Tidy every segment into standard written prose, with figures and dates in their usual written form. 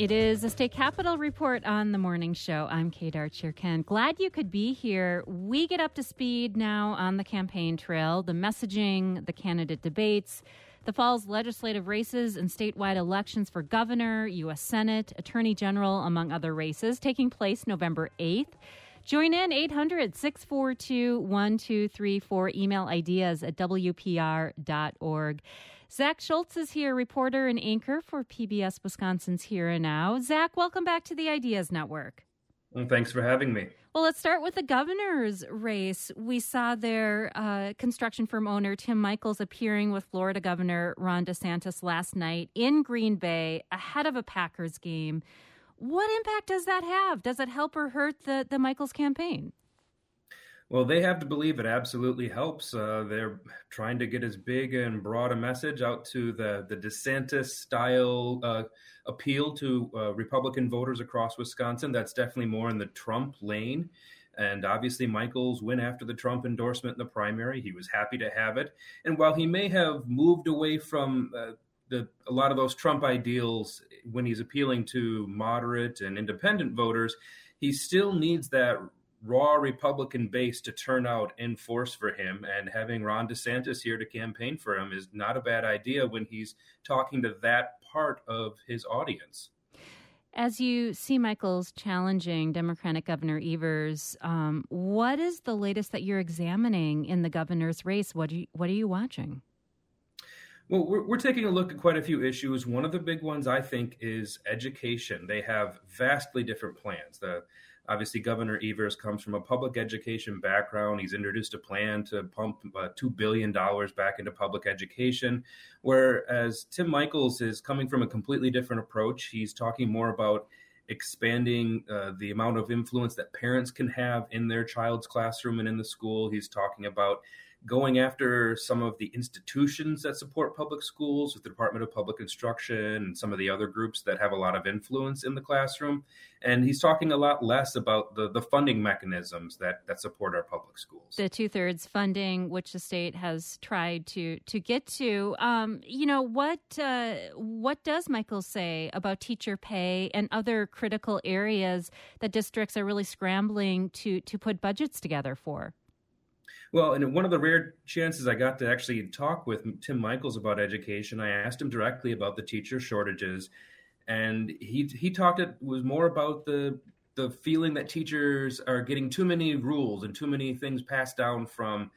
It is a State Capitol Report on the morning show. I'm Kate Archer-Ken. Glad you could be here. We get up to speed now on the campaign trail, the messaging, the candidate debates, the fall's legislative races and statewide elections for governor, U.S. Senate, Attorney General, among other races, taking place November 8th. Join in 800-642-1234. Email ideas at WPR.org. Zach Schultz is here, reporter and anchor for PBS Wisconsin's Here and Now. Zach, welcome back to the Ideas Network. Well, thanks for having me. Well, let's start with the governor's race. We saw their construction firm owner, Tim Michels, appearing with Florida Governor Ron DeSantis last night in Green Bay ahead of a Packers game. What impact does that have? Does it help or hurt the Michels campaign? Well, they have to believe it absolutely helps. They're trying to get as big and broad a message out to the DeSantis-style appeal to Republican voters across Wisconsin. That's definitely more in the Trump lane. And obviously, Michels went after the Trump endorsement in the primary. He was happy to have it. And while he may have moved away from a lot of those Trump ideals when he's appealing to moderate and independent voters, he still needs that raw Republican base to turn out in force for him. And having Ron DeSantis here to campaign for him is not a bad idea when he's talking to that part of his audience. As you see Michels challenging Democratic Governor Evers, what is the latest that you're examining in the governor's race? What are you watching? Well, we're taking a look at quite a few issues. One of the big ones, I think, is education. They have vastly different plans. Obviously, Governor Evers comes from a public education background. He's introduced a plan to pump $2 billion back into public education, whereas Tim Michels is coming from a completely different approach. He's talking more about expanding the amount of influence that parents can have in their child's classroom and in the school. He's talking about going after some of the institutions that support public schools with the Department of Public Instruction and some of the other groups that have a lot of influence in the classroom. And he's talking a lot less about the funding mechanisms that support our public schools. The 2/3 funding, which the state has tried to get to. What does Michels say about teacher pay and other critical areas that districts are really scrambling to put budgets together for? Well, and one of the rare chances I got to actually talk with Tim Michels about education, I asked him directly about the teacher shortages, and he talked. It was more about the feeling that teachers are getting too many rules and too many things passed down from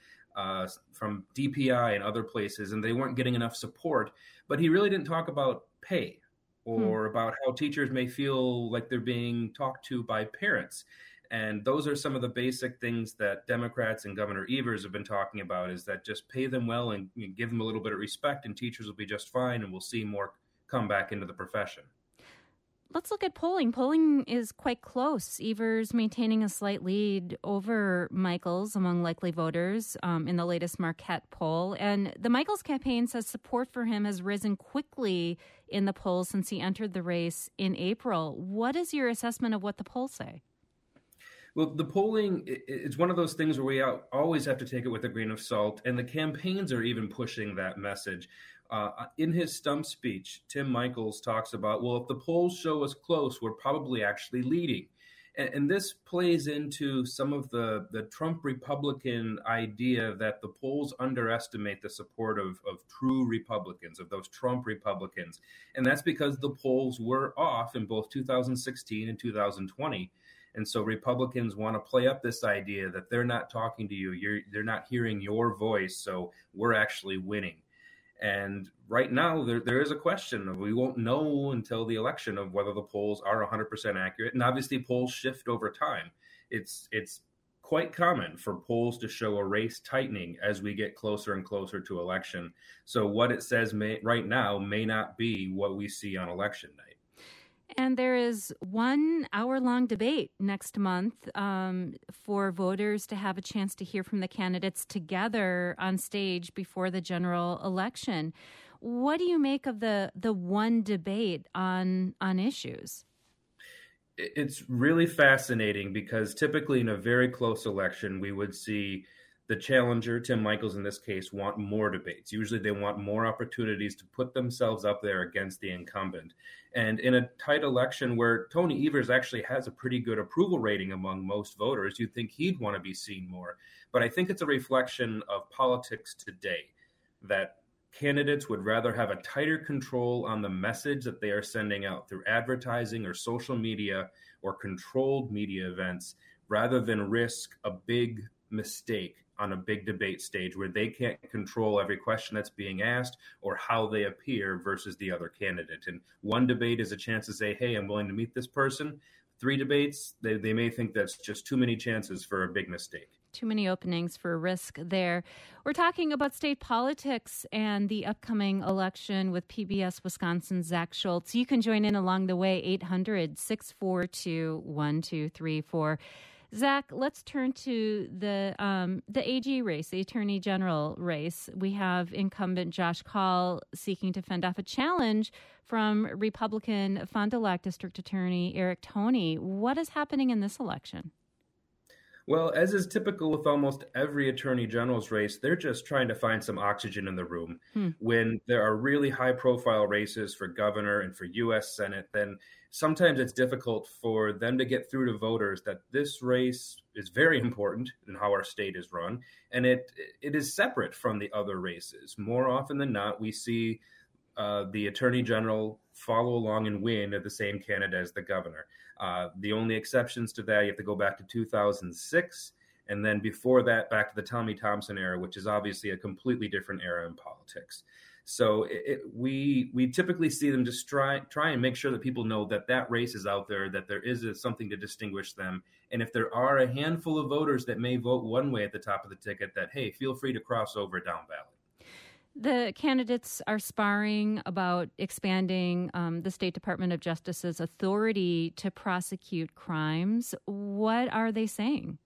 DPI and other places, and they weren't getting enough support. But he really didn't talk about pay or about how teachers may feel like they're being talked to by parents. And those are some of the basic things that Democrats and Governor Evers have been talking about, is that just pay them well and give them a little bit of respect and teachers will be just fine and we'll see more come back into the profession. Let's look at polling. Polling is quite close. Evers maintaining a slight lead over Michels among likely voters in the latest Marquette poll. And the Michels campaign says support for him has risen quickly in the polls since he entered the race in April. What is your assessment of what the polls say? Well, the polling, it's one of those things where we always have to take it with a grain of salt, and the campaigns are even pushing that message. In his stump speech, Tim Michels talks about, well, if the polls show us close, we're probably actually leading. And this plays into some of the Trump Republican idea that the polls underestimate the support of true Republicans, of those Trump Republicans. And that's because the polls were off in both 2016 and 2020. And so Republicans want to play up this idea that they're not talking to you, they're not hearing your voice, so we're actually winning. And right now, there is a question of, we won't know until the election of whether the polls are 100% accurate. And obviously, polls shift over time. It's quite common for polls to show a race tightening as we get closer and closer to election. So what it says right now may not be what we see on election night. And there is 1 hour-long debate next month for voters to have a chance to hear from the candidates together on stage before the general election. What do you make of the one debate on issues? It's really fascinating because typically in a very close election, we would see The challenger, Tim Michels in this case, want more debates. Usually they want more opportunities to put themselves up there against the incumbent. And in a tight election where Tony Evers actually has a pretty good approval rating among most voters, you'd think he'd want to be seen more. But I think it's a reflection of politics today that candidates would rather have a tighter control on the message that they are sending out through advertising or social media or controlled media events rather than risk a big mistake on a big debate stage where they can't control every question that's being asked or how they appear versus the other candidate. And one debate is a chance to say, hey, I'm willing to meet this person. 3 debates, they may think that's just too many chances for a big mistake. Too many openings for risk there. We're talking about state politics and the upcoming election with PBS Wisconsin's Zach Schultz. You can join in along the way, 800-642-1234. Zach, let's turn to the AG race, the Attorney General race. We have incumbent Josh Kaul seeking to fend off a challenge from Republican Fond du Lac District Attorney Eric Toney. What is happening in this election? Well, as is typical with almost every attorney general's race, they're just trying to find some oxygen in the room. When there are really high-profile races for governor and for U.S. Senate, then sometimes it's difficult for them to get through to voters that this race is very important in how our state is run, and it is separate from the other races. More often than not, we see the attorney general follow along and win at the same candidate as the governor. The only exceptions to that, you have to go back to 2006, and then before that, back to the Tommy Thompson era, which is obviously a completely different era in politics. So we typically see them just try and make sure that people know that that race is out there, that there is something to distinguish them. And if there are a handful of voters that may vote one way at the top of the ticket, that, hey, feel free to cross over down ballot. The candidates are sparring about expanding the State Department of Justice's authority to prosecute crimes. What are they saying?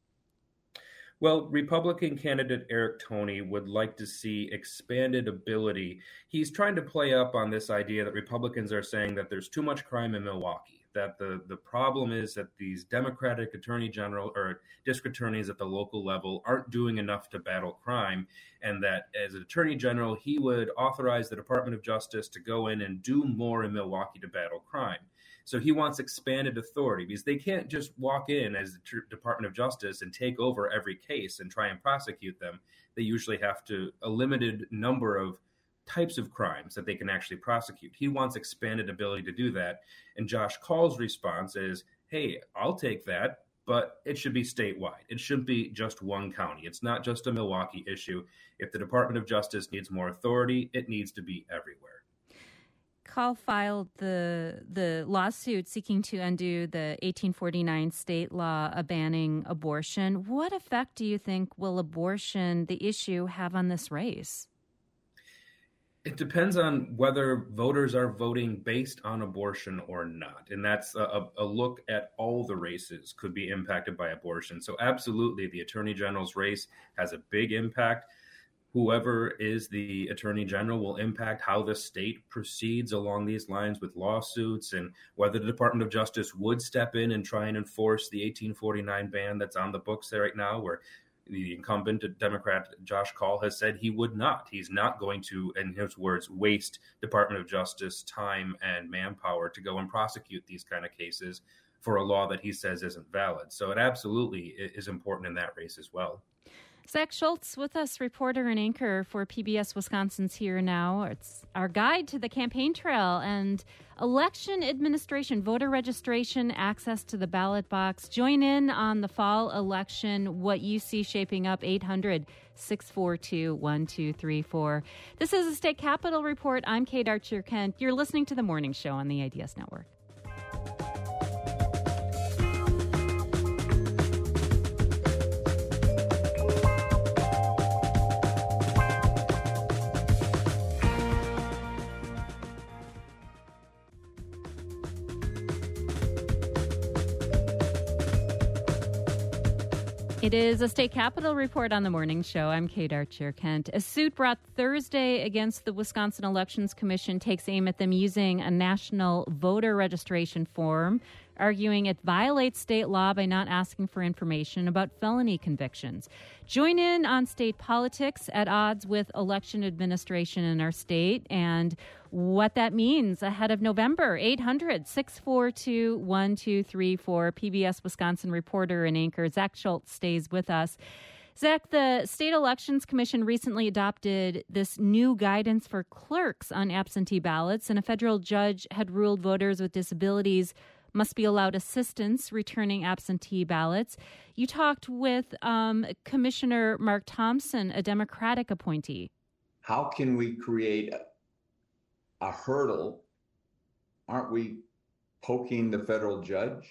Well, Republican candidate Eric Toney would like to see expanded ability. He's trying to play up on this idea that Republicans are saying that there's too much crime in Milwaukee, that the problem is that these Democratic attorney general or district attorneys at the local level aren't doing enough to battle crime, and that as an attorney general, he would authorize the Department of Justice to go in and do more in Milwaukee to battle crime. So he wants expanded authority because they can't just walk in as the Department of Justice and take over every case and try and prosecute them. They usually have a limited number of types of crimes that they can actually prosecute. He wants expanded ability to do that. And Josh Kaul's response is, hey, I'll take that, but it should be statewide. It shouldn't be just one county. It's not just a Milwaukee issue. If the Department of Justice needs more authority, it needs to be everywhere. Kaul filed the lawsuit seeking to undo the 1849 state law banning abortion. What effect do you think will abortion, the issue, have on this race? It depends on whether voters are voting based on abortion or not. And that's a look at all the races could be impacted by abortion. So absolutely, the Attorney General's race has a big impact. Whoever is the Attorney General will impact how the state proceeds along these lines with lawsuits and whether the Department of Justice would step in and try and enforce the 1849 ban that's on the books there right now, where the incumbent Democrat Josh Kaul has said he would not. He's not going to, in his words, waste Department of Justice time and manpower to go and prosecute these kind of cases for a law that he says isn't valid. So it absolutely is important in that race as well. Zach Schultz with us, reporter and anchor for PBS Wisconsin's Here Now. It's our guide to the campaign trail and election administration, voter registration, access to the ballot box. Join in on the fall election, what you see shaping up, 800-642-1234. This is the State Capitol Report. I'm Kate Archer-Kent. You're listening to The Morning Show on the IDS Network. It is a State Capitol Report on the Morning Show. I'm Kate Archer-Kent. A suit brought Thursday against the Wisconsin Elections Commission takes aim at them using a national voter registration form arguing it violates state law by not asking for information about felony convictions. Join in on state politics at odds with election administration in our state and what that means ahead of November. 800-642-1234. PBS Wisconsin reporter and anchor Zach Schultz stays with us. Zach, the State Elections Commission recently adopted this new guidance for clerks on absentee ballots, and a federal judge had ruled voters with disabilities must be allowed assistance returning absentee ballots. You talked with Commissioner Mark Thompson, a Democratic appointee. How can we create a hurdle? Aren't we poking the federal judge?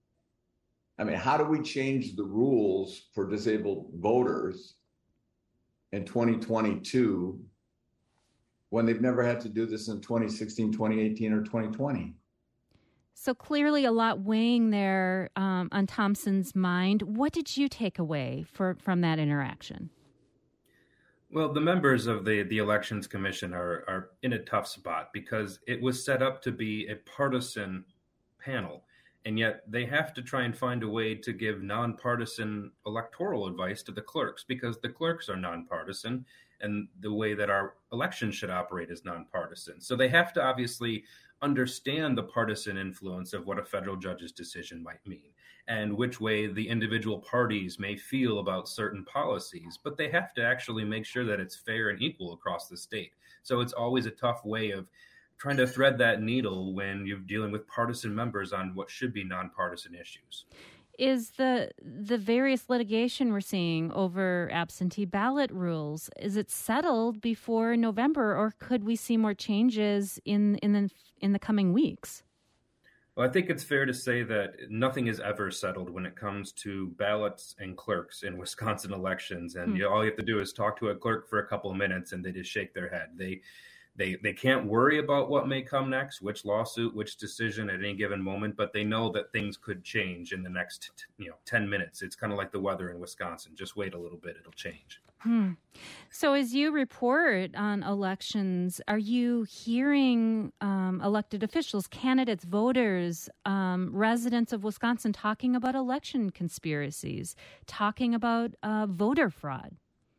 I mean, how do we change the rules for disabled voters in 2022 when they've never had to do this in 2016, 2018, or 2020? So clearly a lot weighing there on Thompson's mind. What did you take away from that interaction? Well, the members of the Elections Commission are in a tough spot because it was set up to be a partisan panel. And yet they have to try and find a way to give nonpartisan electoral advice to the clerks because the clerks are nonpartisan and the way that our election should operate is nonpartisan. So they have to obviously understand the partisan influence of what a federal judge's decision might mean and which way the individual parties may feel about certain policies. But they have to actually make sure that it's fair and equal across the state. So it's always a tough way of trying to thread that needle when you're dealing with partisan members on what should be nonpartisan issues. Is the various litigation we're seeing over absentee ballot rules, is it settled before November, or could we see more changes in the coming weeks? Well, I think it's fair to say that nothing is ever settled when it comes to ballots and clerks in Wisconsin elections. And all you have to do is talk to a clerk for a couple of minutes and they just shake their head. They can't worry about what may come next, which lawsuit, which decision at any given moment, but they know that things could change in the next 10 minutes. It's kind of like the weather in Wisconsin. Just wait a little bit, it'll change. So as you report on elections, are you hearing elected officials, candidates, voters, residents of Wisconsin talking about election conspiracies, talking about voter fraud?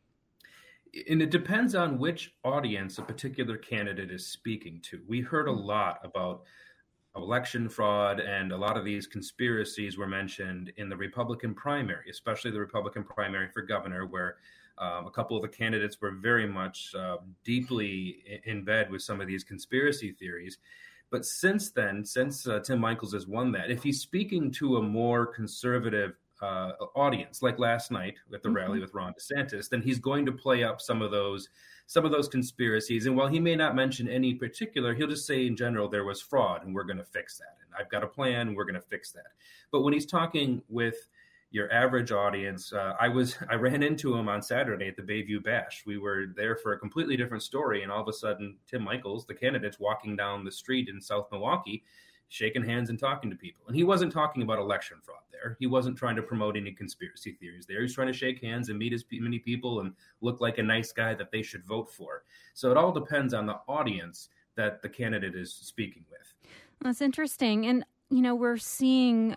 And it depends on which audience a particular candidate is speaking to. We heard a lot about election fraud, and a lot of these conspiracies were mentioned in the Republican primary, especially the Republican primary for governor, where a couple of the candidates were very much deeply in bed with some of these conspiracy theories. But since then, since Tim Michels has won that, if he's speaking to a more conservative audience, like last night at the rally with Ron DeSantis, then he's going to play up some of those conspiracies. And while he may not mention any particular, he'll just say in general, there was fraud and we're going to fix that. And I've got a plan and we're going to fix that. But when he's talking with your average audience, I ran into him on Saturday at the Bayview Bash. We were there for a completely different story. And all of a sudden, Tim Michels, the candidate's walking down the street in South Milwaukee, shaking hands and talking to people. And he wasn't talking about election fraud there. He wasn't trying to promote any conspiracy theories there. He's trying to shake hands and meet as many people and look like a nice guy that they should vote for. So it all depends on the audience that the candidate is speaking with. That's interesting. And, we're seeing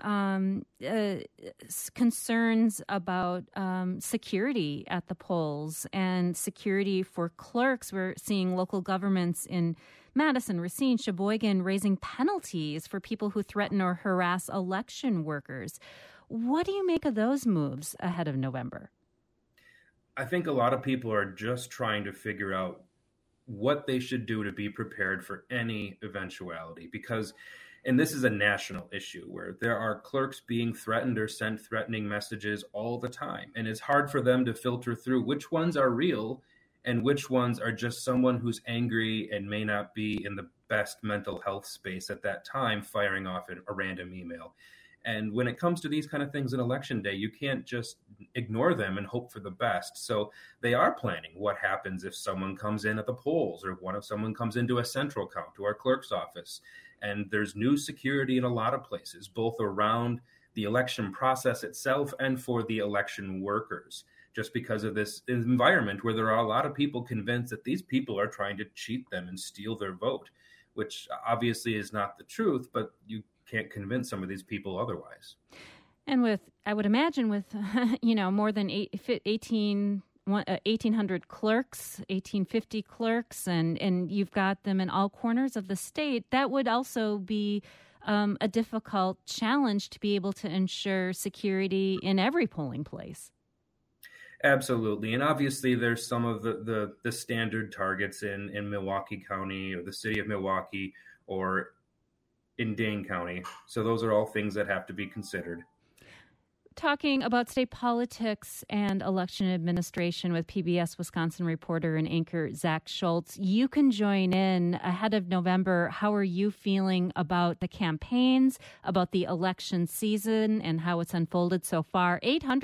concerns about security at the polls and security for clerks. We're seeing local governments in Madison, Racine, Sheboygan raising penalties for people who threaten or harass election workers. What do you make of those moves ahead of November? I think a lot of people are just trying to figure out what they should do to be prepared for any eventuality, because and this is a national issue where there are clerks being threatened or sent threatening messages all the time. And it's hard for them to filter through which ones are real and which ones are just someone who's angry and may not be in the best mental health space at that time, firing off a random email. And when it comes to these kind of things in election day, you can't just ignore them and hope for the best. So they are planning what happens if someone comes in at the polls or if someone comes into a central count to our clerk's office. And there's new security in a lot of places, both around the election process itself and for the election workers, just because of this environment where there are a lot of people convinced that these people are trying to cheat them and steal their vote, which obviously is not the truth, but you can't convince some of these people otherwise. And I would imagine with, more than 1,800 clerks, 1,850 clerks, and you've got them in all corners of the state, that would also be a difficult challenge to be able to ensure security in every polling place. Absolutely. And obviously there's some of the standard targets in Milwaukee County or the city of Milwaukee or in Dane County. So those are all things that have to be considered. Talking about state politics and election administration with PBS Wisconsin reporter and anchor Zach Schultz. You can join in ahead of November. How are you feeling about the campaigns, about the election season, and how it's unfolded so far?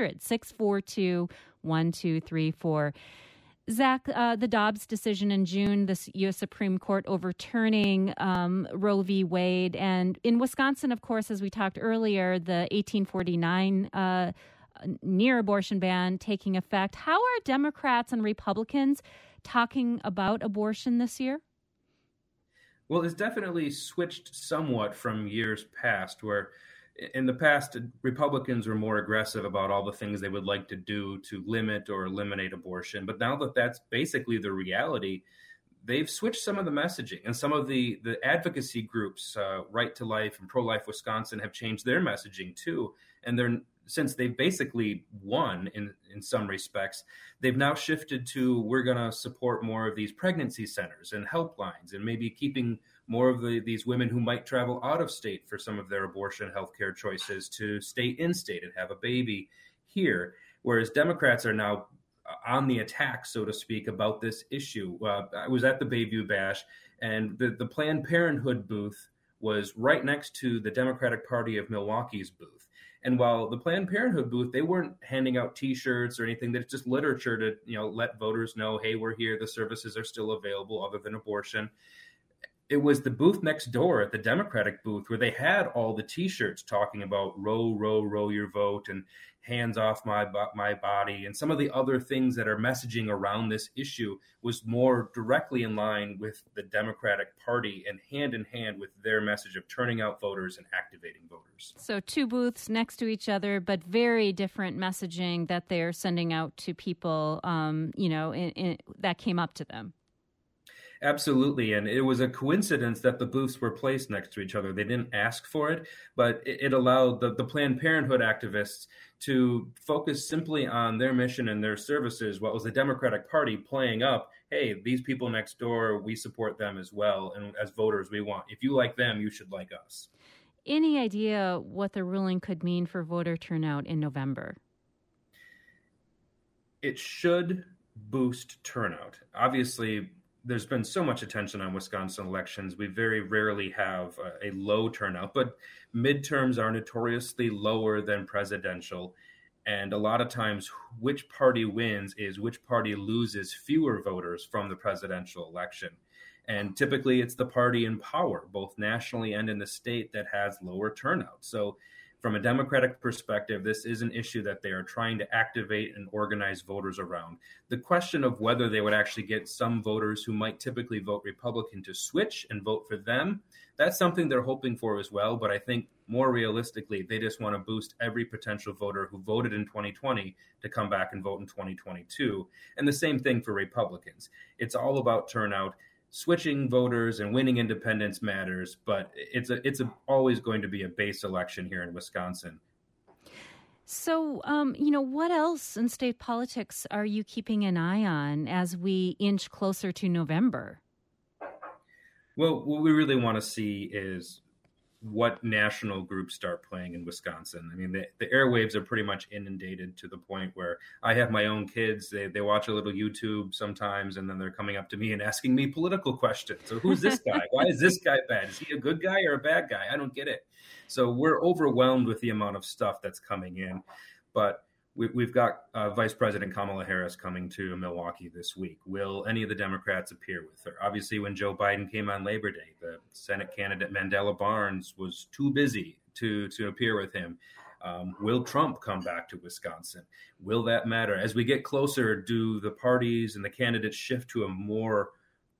800-642-1234. Zach, the Dobbs decision in June, the U.S. Supreme Court overturning Roe v. Wade. And in Wisconsin, of course, as we talked earlier, the 1849 near abortion ban taking effect. How are Democrats and Republicans talking about abortion this year? Well, it's definitely switched somewhat from years past, where in the past, Republicans were more aggressive about all the things they would like to do to limit or eliminate abortion. But now that that's basically the reality, they've switched some of the messaging. And some of the advocacy groups, Right to Life and Pro-Life Wisconsin, have changed their messaging too. And since they've basically won in some respects, they've now shifted to, we're going to support more of these pregnancy centers and helplines, and maybe keeping more of these women who might travel out of state for some of their abortion healthcare choices to stay in state and have a baby here. Whereas Democrats are now on the attack, so to speak, about this issue. I was at the Bayview Bash, and the Planned Parenthood booth was right next to the Democratic Party of Milwaukee's booth. And while the Planned Parenthood booth, they weren't handing out T-shirts or anything. That's just literature to let voters know, hey, we're here. The services are still available other than abortion. It was the booth next door at the Democratic booth where they had all the T-shirts talking about row, row, row your vote and hands off my body, and some of the other things that are messaging around this issue was more directly in line with the Democratic Party and hand in hand with their message of turning out voters and activating voters. So two booths next to each other, but very different messaging that they're sending out to people, that came up to them. Absolutely. And it was a coincidence that the booths were placed next to each other. They didn't ask for it, but it allowed the Planned Parenthood activists to focus simply on their mission and their services. What was the Democratic Party playing up? Hey, these people next door, we support them as well. And as voters, we want, if you like them, you should like us. Any idea what the ruling could mean for voter turnout in November? It should boost turnout. Obviously, there's been so much attention on Wisconsin elections. We very rarely have a low turnout, but midterms are notoriously lower than presidential. And a lot of times, which party wins is which party loses fewer voters from the presidential election. And typically, it's the party in power, both nationally and in the state, that has lower turnout. So from a Democratic perspective, this is an issue that they are trying to activate and organize voters around. The question of whether they would actually get some voters who might typically vote Republican to switch and vote for them, that's something they're hoping for as well. But I think more realistically, they just want to boost every potential voter who voted in 2020 to come back and vote in 2022. And the same thing for Republicans. It's all about turnout. Switching voters and winning independents matters, but it's always going to be a base election here in Wisconsin. So, what else in state politics are you keeping an eye on as we inch closer to November? Well, what we really want to see is what national groups start playing in Wisconsin. I mean, the airwaves are pretty much inundated to the point where I have my own kids. They watch a little YouTube sometimes, and then they're coming up to me and asking me political questions. So who's this guy? Why is this guy bad? Is he a good guy or a bad guy? I don't get it. So we're overwhelmed with the amount of stuff that's coming in. But we've got Vice President Kamala Harris coming to Milwaukee this week. Will any of the Democrats appear with her? Obviously, when Joe Biden came on Labor Day, the Senate candidate Mandela Barnes was too busy to appear with him. Will Trump come back to Wisconsin? Will that matter? As we get closer, do the parties and the candidates shift to a more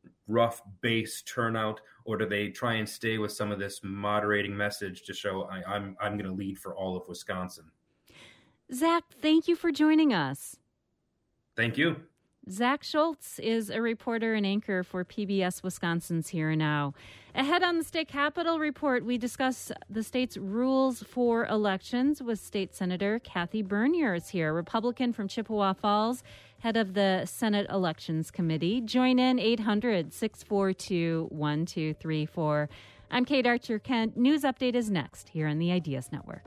rough base turnout, or do they try and stay with some of this moderating message to show I'm going to lead for all of Wisconsin? Zach, thank you for joining us. Thank you. Zach Schultz is a reporter and anchor for PBS Wisconsin's Here and Now. Ahead on the State Capitol Report, we discuss the state's rules for elections with State Senator Kathy Bernier is here, Republican from Chippewa Falls, head of the Senate Elections Committee. Join in 800-642-1234. I'm Kate Archer-Kent. News Update is next here on the Ideas Network.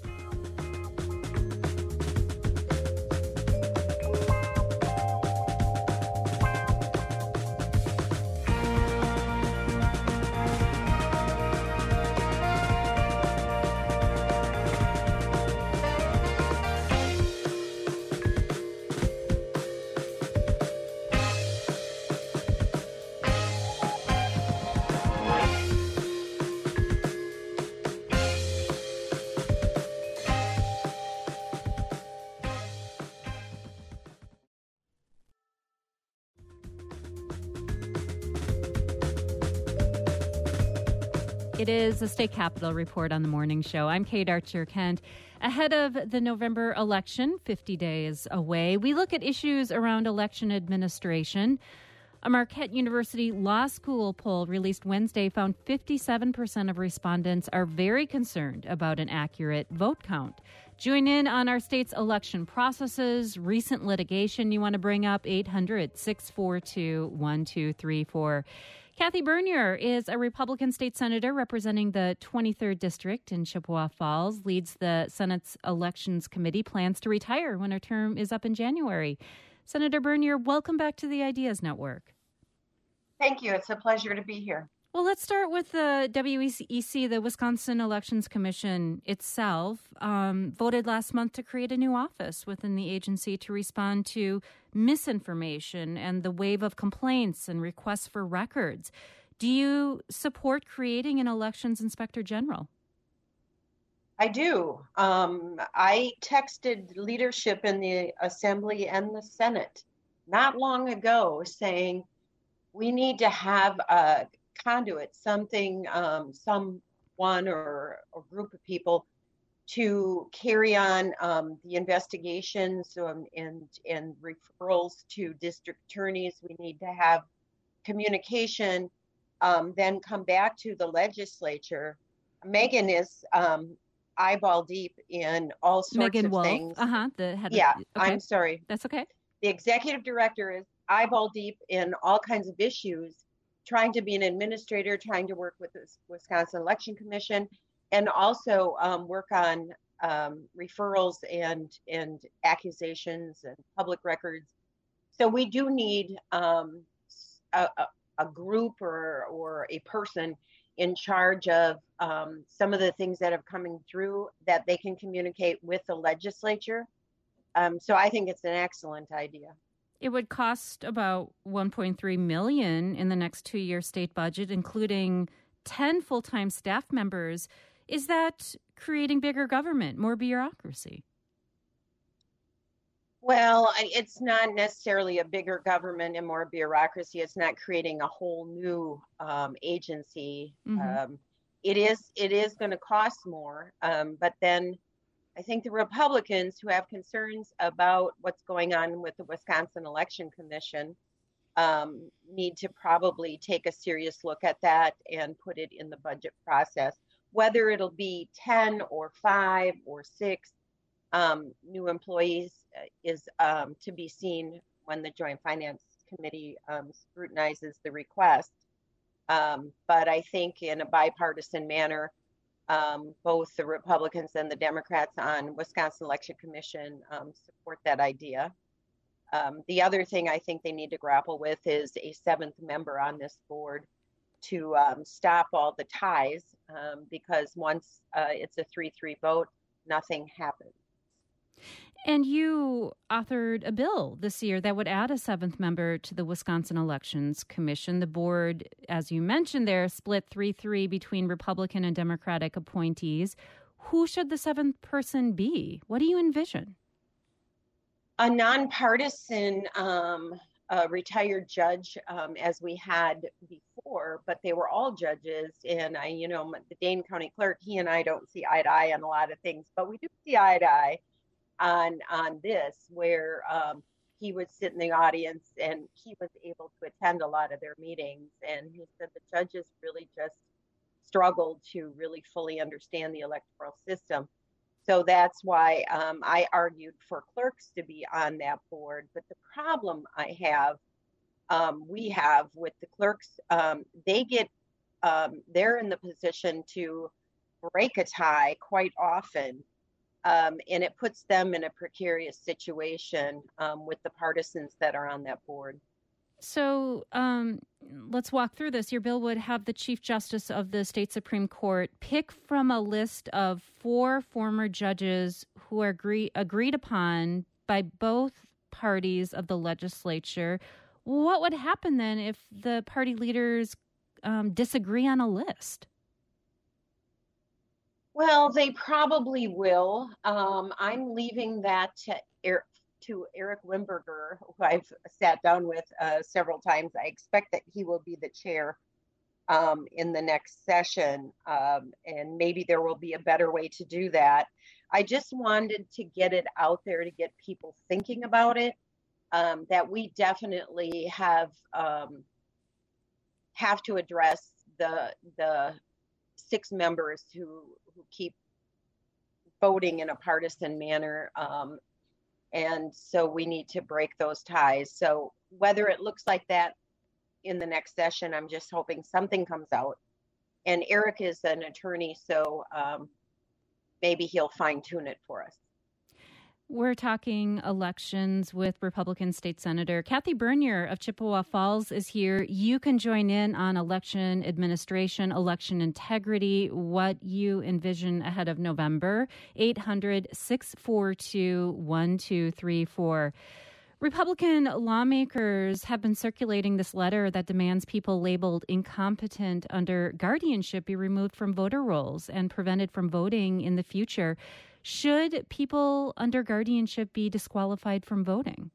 It is the State Capitol Report on the morning show. I'm Kate Archer-Kent. Ahead of the November election, 50 days away, we look at issues around election administration. A Marquette University Law School poll released Wednesday found 57% of respondents are very concerned about an accurate vote count. Join in on our state's election processes, recent litigation you want to bring up, 800-642-1234. Kathy Bernier is a Republican state senator representing the 23rd District in Chippewa Falls, leads the Senate's Elections Committee, plans to retire when her term is up in January. Senator Bernier, welcome back to the Ideas Network. Thank you. It's a pleasure to be here. Well, let's start with the WEC, the Wisconsin Elections Commission itself, voted last month to create a new office within the agency to respond to misinformation and the wave of complaints and requests for records. Do you support creating an elections inspector general? I do. I texted leadership in the Assembly and the Senate not long ago saying we need to have a conduit, something, someone or group of people to carry on the investigations and referrals to district attorneys. We need to have communication, then come back to the legislature. Megan is eyeball deep in all sorts Megan of Wolf. things. The head Yeah, okay. I'm sorry. That's okay. The executive director is eyeball deep in all kinds of issues, trying to be an administrator, trying to work with the Wisconsin Election Commission, and also work on referrals and accusations and public records. So we do need a group or a person in charge of some of the things that are coming through that they can communicate with the legislature. So I think it's an excellent idea. It would cost about $1.3 million in the next 2-year state budget, including 10 full-time staff members. Is that creating bigger government, more bureaucracy? Well, it's not necessarily a bigger government and more bureaucracy. It's not creating a whole new agency. Mm-hmm. It is going to cost more, but then I think the Republicans who have concerns about what's going on with the Wisconsin Election Commission need to probably take a serious look at that and put it in the budget process. Whether it'll be 10 or 5 or 6 new employees is to be seen when the Joint Finance Committee scrutinizes the request. But I think in a bipartisan manner, both the Republicans and the Democrats on Wisconsin Election Commission support that idea. The other thing I think they need to grapple with is a 7th member on this board to stop all the ties, because once it's a 3-3 vote, nothing happens. And you authored a bill this year that would add a 7th member to the Wisconsin Elections Commission. The board, as you mentioned there, split 3-3 between Republican and Democratic appointees. Who should the 7th person be? What do you envision? A nonpartisan a retired judge as we had before, but they were all judges. And the Dane County clerk, he and I don't see eye to eye on a lot of things, but we do see eye to eye on this, where he would sit in the audience and he was able to attend a lot of their meetings. And he said the judges really just struggled to really fully understand the electoral system. So that's why I argued for clerks to be on that board. But the problem we have with the clerks, they're in the position to break a tie quite often. And it puts them in a precarious situation with the partisans that are on that board. So let's walk through this. Your bill would have the Chief Justice of the state Supreme Court pick from a list of 4 former judges who are agreed upon by both parties of the legislature. What would happen then if the party leaders disagree on a list? Well, they probably will. I'm leaving that to Eric Wimberger, who I've sat down with several times. I expect that he will be the chair in the next session, and maybe there will be a better way to do that. I just wanted to get it out there to get people thinking about it, that we definitely have to address the 6 members who keep voting in a partisan manner. And so we need to break those ties. So whether it looks like that in the next session, I'm just hoping something comes out. And Eric is an attorney, so maybe he'll fine tune it for us. We're talking elections with Republican State Senator Kathy Bernier of Chippewa Falls is here. You can join in on election administration, election integrity, what you envision ahead of November. 800-642-1234. Republican lawmakers have been circulating this letter that demands people labeled incompetent under guardianship be removed from voter rolls and prevented from voting in the future. Should people under guardianship be disqualified from voting?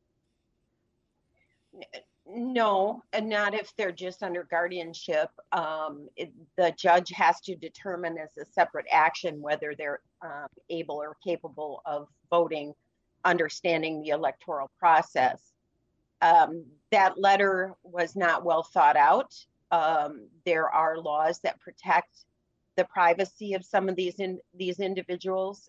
No, and not if they're just under guardianship. The judge has to determine as a separate action whether they're able or capable of voting, understanding the electoral process. That letter was not well thought out. There are laws that protect the privacy of some of these individuals.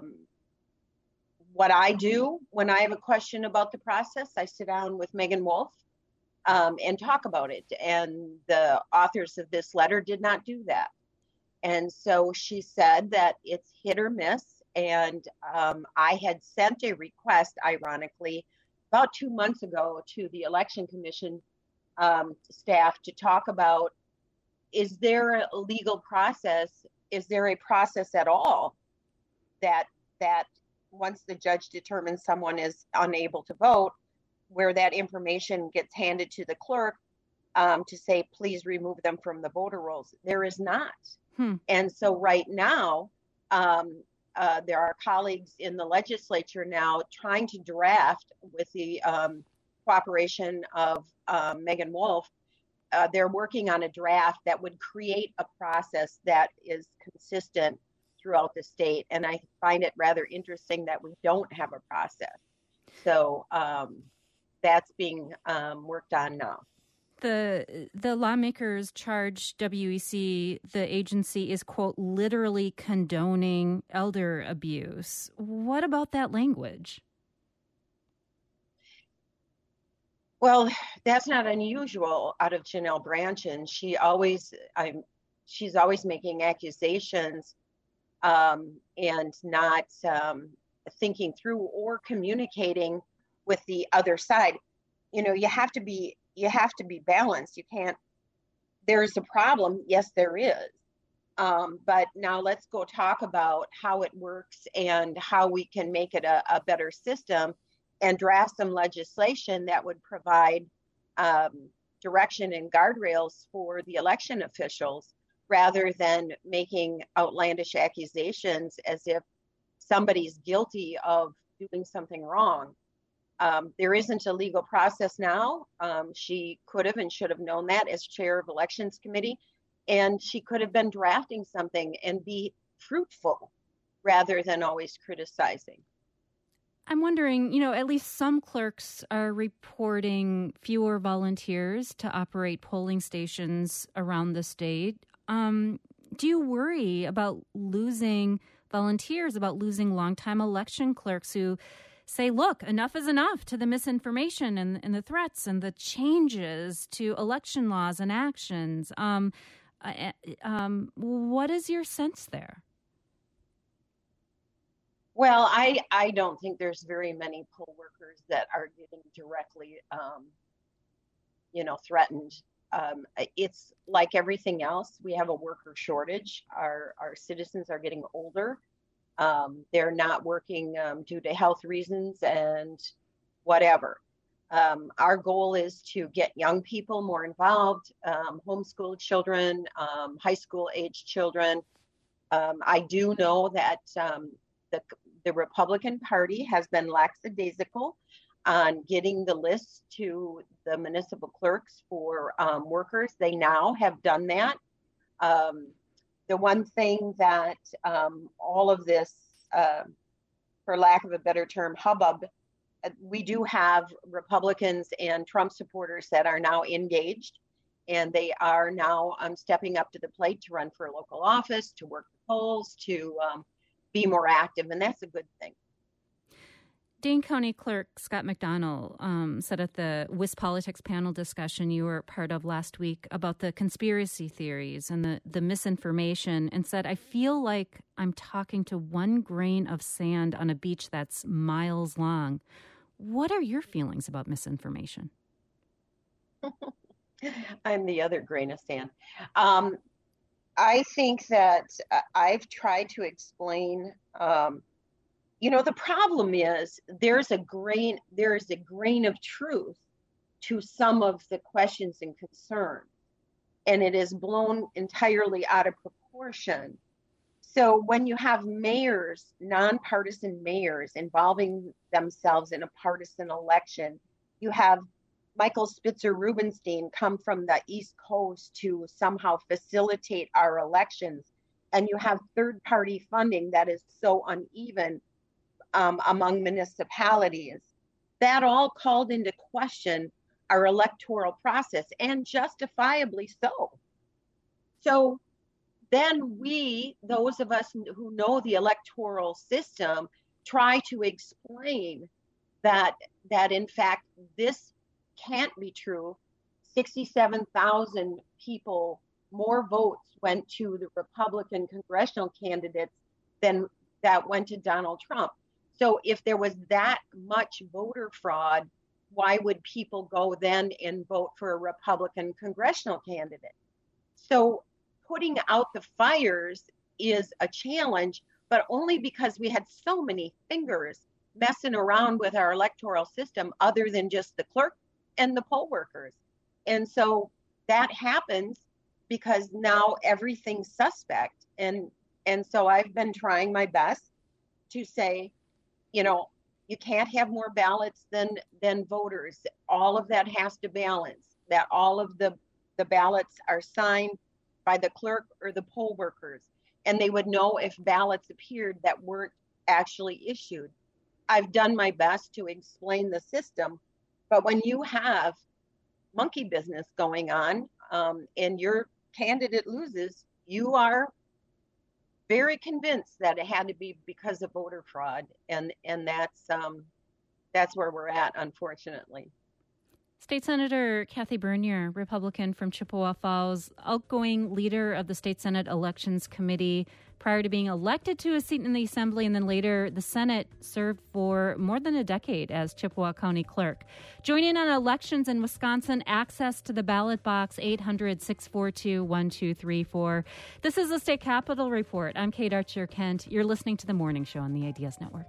What I do when I have a question about the process, I sit down with Megan Wolf and talk about it. And the authors of this letter did not do that. And so she said that it's hit or miss. And I had sent a request, ironically, about 2 months ago to the Election Commission staff to talk about, is there a legal process? Is there a process at all that once the judge determines someone is unable to vote, where that information gets handed to the clerk to say, please remove them from the voter rolls? There is not. And so right now, there are colleagues in the legislature now trying to draft, with the cooperation of Megan Wolf, they're working on a draft that would create a process that is consistent throughout the state. And I find it rather interesting that we don't have a process. So that's being worked on now. The lawmakers charge WEC, the agency is, quote, literally condoning elder abuse. What about that language? Well, that's not unusual out of Janelle Brandtjen. She's always making accusations and not thinking through or communicating with the other side. You have to be balanced. You can't. There's a problem. Yes, there is. But now let's go talk about how it works and how we can make it a better system, and draft some legislation that would provide direction and guardrails for the election officials, rather than making outlandish accusations as if somebody's guilty of doing something wrong. There isn't a legal process now. She could have and should have known that as chair of elections committee, and she could have been drafting something and be fruitful rather than always criticizing. I'm wondering, at least some clerks are reporting fewer volunteers to operate polling stations around the state. Do you worry about losing volunteers, about losing longtime election clerks who say, look, enough is enough to the misinformation and the threats and the changes to election laws and actions? What is your sense there? Well, I don't think there's very many poll workers that are getting directly, threatened. It's like everything else. We have a worker shortage. Our citizens are getting older. They're not working due to health reasons and whatever. Our goal is to get young people more involved, homeschool children, high school age children. I do know that the Republican Party has been lackadaisical on getting the list to the municipal clerks for workers. They now have done that. The one thing that all of this, for lack of a better term, hubbub, we do have Republicans and Trump supporters that are now engaged, and they are now stepping up to the plate to run for a local office, to work the polls, to be more active, and that's a good thing. Dane County Clerk Scott McDonald said at the WisPolitics panel discussion you were part of last week about the conspiracy theories and the misinformation, and said, I feel like I'm talking to one grain of sand on a beach that's miles long. What are your feelings about misinformation? I'm the other grain of sand. I think that I've tried to explain, the problem is there's a grain of truth to some of the questions and concerns, and it is blown entirely out of proportion. So when you have mayors, nonpartisan mayors, involving themselves in a partisan election, you have Michael Spitzer Rubenstein come from the East Coast to somehow facilitate our elections, and you have third-party funding that is so uneven among municipalities. That all called into question our electoral process, and justifiably so. So then those of us who know the electoral system, try to explain that in fact this can't be true. 67,000 people, more votes went to the Republican congressional candidates than that went to Donald Trump. So if there was that much voter fraud, why would people go then and vote for a Republican congressional candidate? So putting out the fires is a challenge, but only because we had so many fingers messing around with our electoral system other than just the clerk and the poll workers. And so that happens because now everything's suspect. And so I've been trying my best to say, you can't have more ballots than voters. All of that has to balance, that all of the ballots are signed by the clerk or the poll workers, and they would know if ballots appeared that weren't actually issued. I've done my best to explain the system, but when you have monkey business going on and your candidate loses, you are very convinced that it had to be because of voter fraud, and that's where we're at, unfortunately. State Senator Kathy Bernier, Republican from Chippewa Falls, outgoing leader of the State Senate Elections Committee, prior to being elected to a seat in the Assembly and then later the Senate, served for more than a decade as Chippewa County Clerk. Joining on elections in Wisconsin, access to the ballot box, 800-642-1234. This is the State Capitol Report. I'm Kate Archer-Kent. You're listening to The Morning Show on the Ideas Network.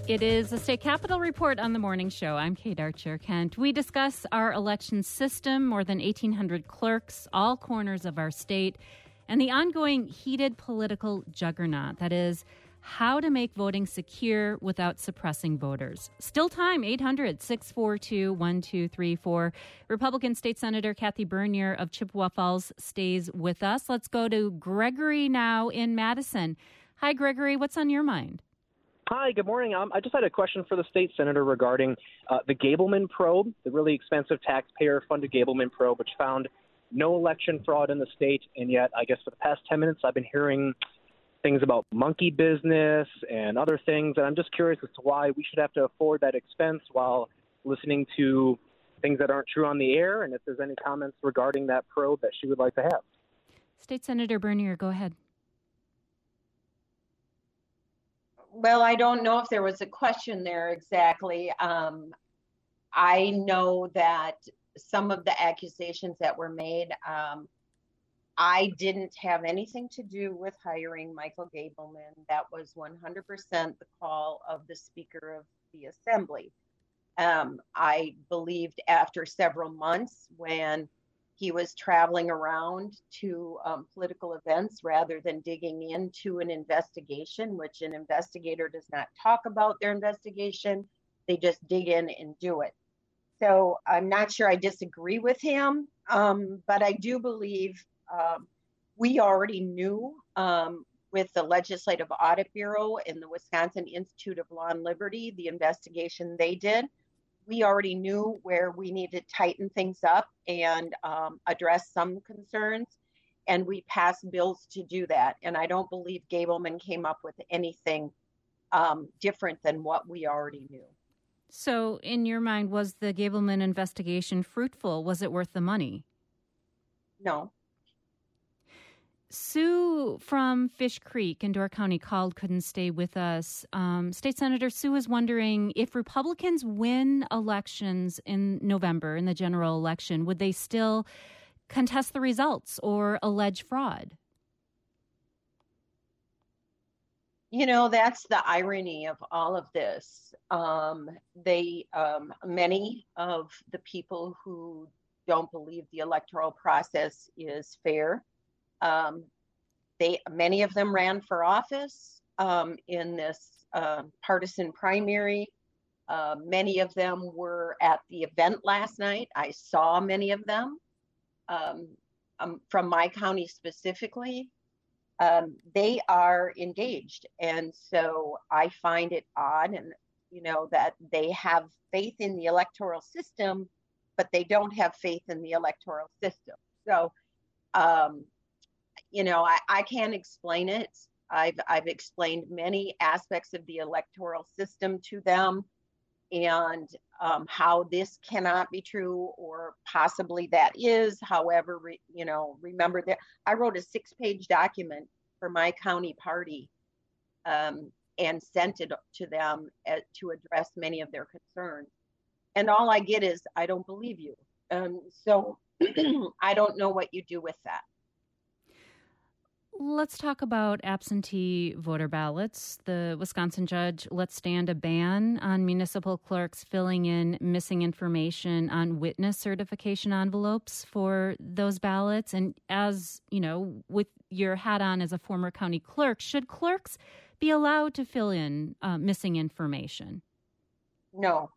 It is the State Capitol Report on the Morning Show. I'm Kate Archer-Kent. We discuss our election system, more than 1,800 clerks, all corners of our state, and the ongoing heated political juggernaut. That is, how to make voting secure without suppressing voters. Still time, 800-642-1234. Republican State Senator Kathy Bernier of Chippewa Falls stays with us. Let's go to Gregory now in Madison. Hi, Gregory. What's on your mind? Hi, good morning. I just had a question for the state senator regarding the Gableman probe, the really expensive taxpayer-funded Gableman probe, which found no election fraud in the state. And yet, I guess for the past 10 minutes, I've been hearing things about monkey business and other things. And I'm just curious as to why we should have to afford that expense while listening to things that aren't true on the air, and if there's any comments regarding that probe that she would like to have. State Senator Bernier, go ahead. Well, I don't know if there was a question there exactly. I know that some of the accusations that were made, I didn't have anything to do with hiring Michael Gableman. That was 100% the call of the Speaker of the Assembly. I believed after several months when he was traveling around to political events rather than digging into an investigation, which an investigator does not talk about their investigation. They just dig in and do it. So I'm not sure I disagree with him, but I do believe we already knew with the Legislative Audit Bureau and the Wisconsin Institute of Law and Liberty, the investigation they did. We already knew where we needed to tighten things up and address some concerns, and we passed bills to do that. And I don't believe Gableman came up with anything different than what we already knew. So in your mind, was the Gableman investigation fruitful? Was it worth the money? No. Sue from Fish Creek in Door County called, couldn't stay with us. State Senator Sue is wondering if Republicans win elections in November in the general election, would they still contest the results or allege fraud? You know, that's the irony of all of this. Many of the people who don't believe the electoral process is fair, many of them ran for office in this partisan primary. Many of them were at the event last night. I saw many of them from my county specifically. They are engaged. And so I find it odd that they have faith in the electoral system, but they don't have faith in the electoral system. So, I can't explain it. I've explained many aspects of the electoral system to them and how this cannot be true or possibly that is. However, remember that I wrote a 6-page document for my county party and sent it to them to address many of their concerns. And all I get is, I don't believe you. So I don't know what you do with that. Let's talk about absentee voter ballots. The Wisconsin judge let stand a ban on municipal clerks filling in missing information on witness certification envelopes for those ballots. And as, with your hat on as a former county clerk, should clerks be allowed to fill in missing information? No.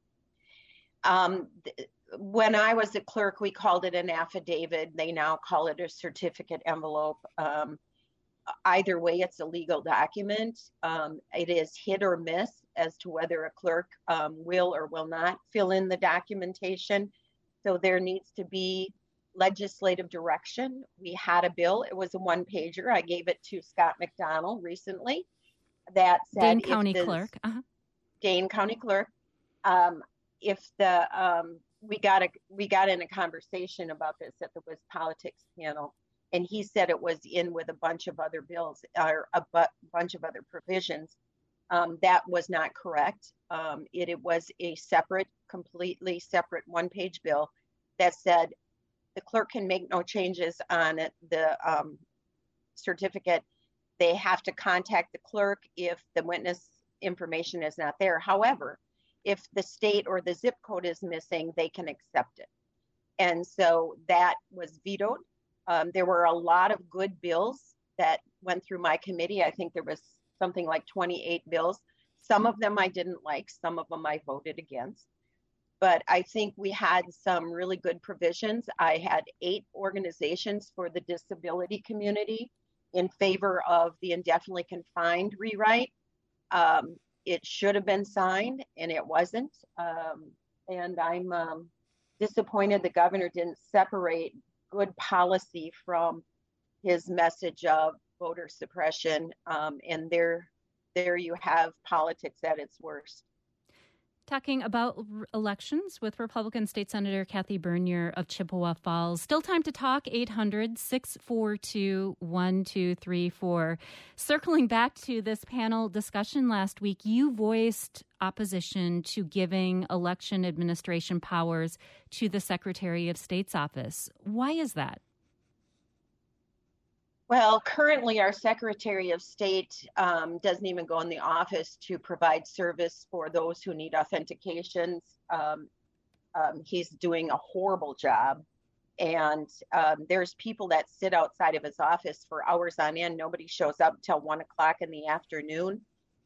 When I was a clerk, we called it an affidavit. They now call it a certificate envelope. Either way, it's a legal document. It is hit or miss as to whether a clerk will or will not fill in the documentation. So there needs to be legislative direction. We had a bill. It was a 1-pager. I gave it to Scott McDonald recently that said Dane County Clerk. Dane County Clerk. If the we got in a conversation about this at the WIS Politics panel. And he said it was in with a bunch of other bills or a bunch of other provisions. That was not correct. It was a completely separate 1-page bill that said the clerk can make no changes on the certificate. They have to contact the clerk if the witness information is not there. However, if the state or the zip code is missing, they can accept it. And so that was vetoed. There were a lot of good bills that went through my committee. I think there was something like 28 bills. Some of them I didn't like, some of them I voted against. But I think we had some really good provisions. I had 8 organizations for the disability community in favor of the indefinitely confined rewrite. It should have been signed, and it wasn't. And I'm disappointed the governor didn't separate good policy from his message of voter suppression. And there you have politics at its worst. Talking about elections with Republican State Senator Kathy Bernier of Chippewa Falls. Still time to talk, 800-642-1234. Circling back to this panel discussion last week, you voiced opposition to giving election administration powers to the Secretary of State's office. Why is that? Well, currently our Secretary of State doesn't even go in the office to provide service for those who need authentications. He's doing a horrible job. And there's people that sit outside of his office for hours on end. Nobody shows up till 1 o'clock in the afternoon.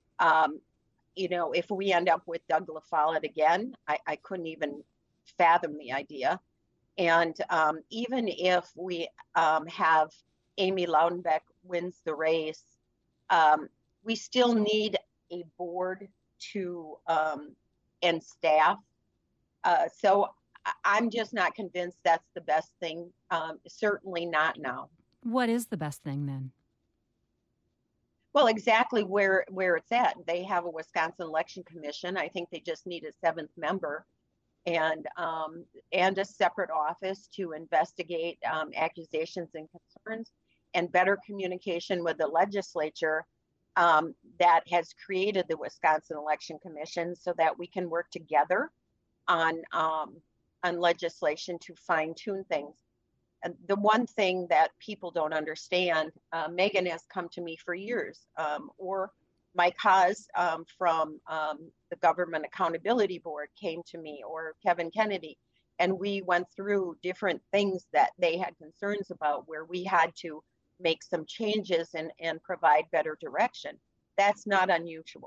If we end up with Doug LaFollette again, I couldn't even fathom the idea. And even if we have Amy Loudenbeck wins the race, we still need a board to and staff. So I'm just not convinced that's the best thing. Certainly not now. What is the best thing then? Well, exactly where it's at. They have a Wisconsin Election Commission. I think they just need a 7th member. And a separate office to investigate accusations and concerns, and better communication with the legislature that has created the Wisconsin Election Commission, so that we can work together on legislation to fine-tune things. And the one thing that people don't understand, Megan has come to me for years, or Mike Haas from the Government Accountability Board came to me, or Kevin Kennedy, and we went through different things that they had concerns about, where we had to make some changes and provide better direction. That's not unusual.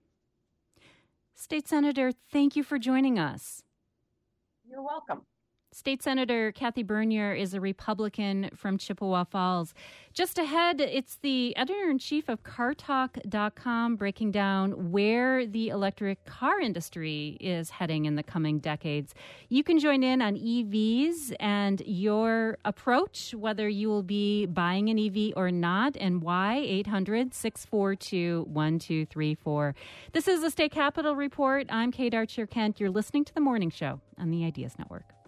State Senator, thank you for joining us. You're welcome. State Senator Kathy Bernier is a Republican from Chippewa Falls. Just ahead, it's the editor-in-chief of CarTalk.com breaking down where the electric car industry is heading in the coming decades. You can join in on EVs and your approach, whether you will be buying an EV or not, and why. 800-642-1234. This is the State Capitol Report. I'm Kate Archer-Kent. You're listening to The Morning Show on the Ideas Network.